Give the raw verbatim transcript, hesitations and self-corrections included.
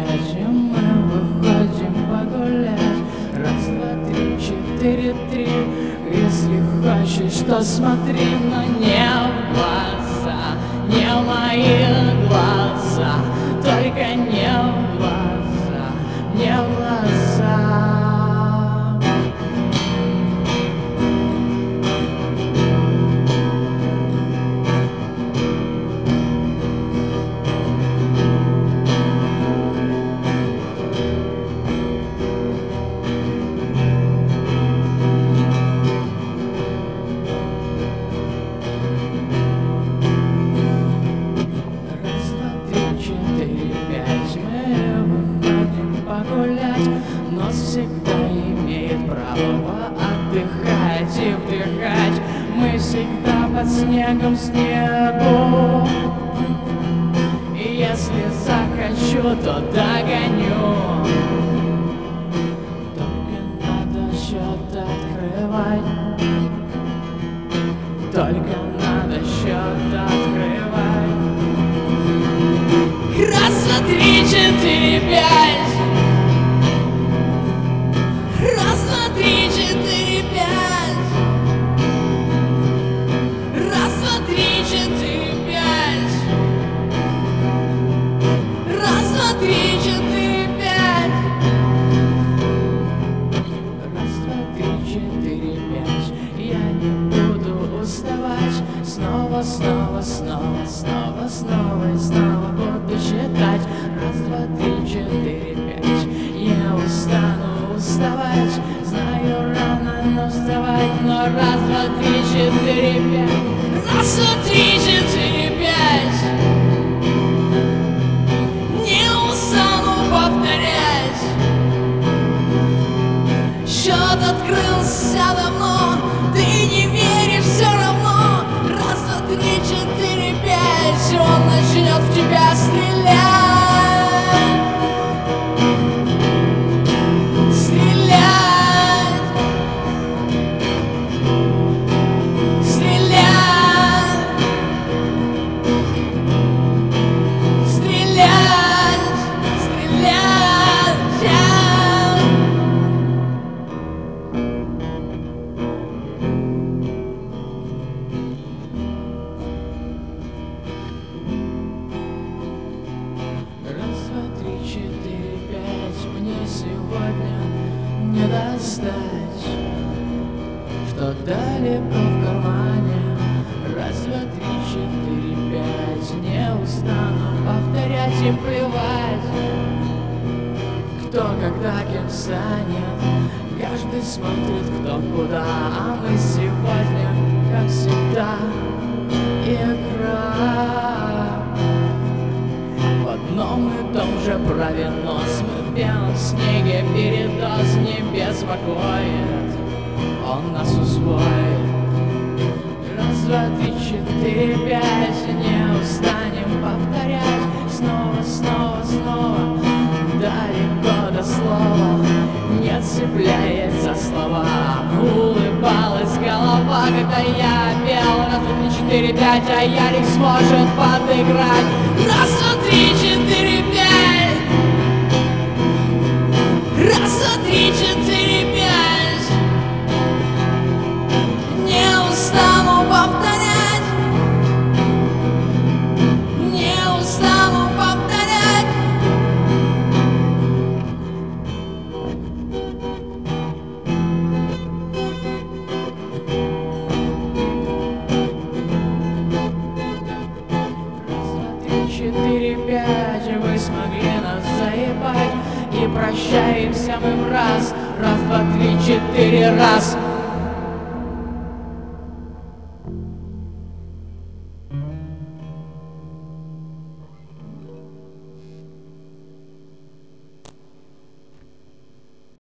пять, и мы выходим погулять. Раз, два, три, четыре, три. Если хочешь, то смотри, но не в глаза, не в мои глаза, только не в глаза, не в глаза. Нос всегда имеет право отдыхать и вдыхать. Мы всегда под снегом снегу. И если захочу, то догоню. Только надо счет открывать. Только надо счет открывать. Раз, два, три, четыре, пять. Раз, два, три, четыре, пять. Раз, два, три, четыре, пять. Раз, два, три, четыре, пять. Раз, два, три, четыре, пять. Я не буду уставать. Снова, снова, снова, снова, снова и снова буду считать. Раз, два, три, четыре, пять. Я устану уставать. Знаю, рано, но вставать. Но раз, два, три, четыре, пять. Раз, два, три, четыре, пять. Не устану повторять. Счет открылся давно. Ты не веришь все равно. Раз, два, три, четыре, пять. Он начнет в тебя стрелять. Сегодня не достать, что далеко в кармане. Раз, два, три, четыре, пять. Не устану повторять и плевать, кто когда кем станет. Каждый смотрит кто куда, а мы сегодня, как всегда, игра. В одном и том же праве нос. Мы в белом снеге передоз не беспокоит. Он нас усвоит. Раз, два, три, четыре, пять. Не устанем повторять. Снова, снова, снова. Далеко до слова. Не цепляясь за слова. Улыбалась голова, когда я пел. Раз, два, три, четыре, пять. А Ярик сможет подыграть. Раз, два, три, четыре, пять. Раз, два, три, четыре, пять. Не устану повторять. Не устану повторять. Раз, два, три, четыре, пять. Вы смогли нас заебать. И прощаемся мы в раз. Раз, два, три, четыре, раз.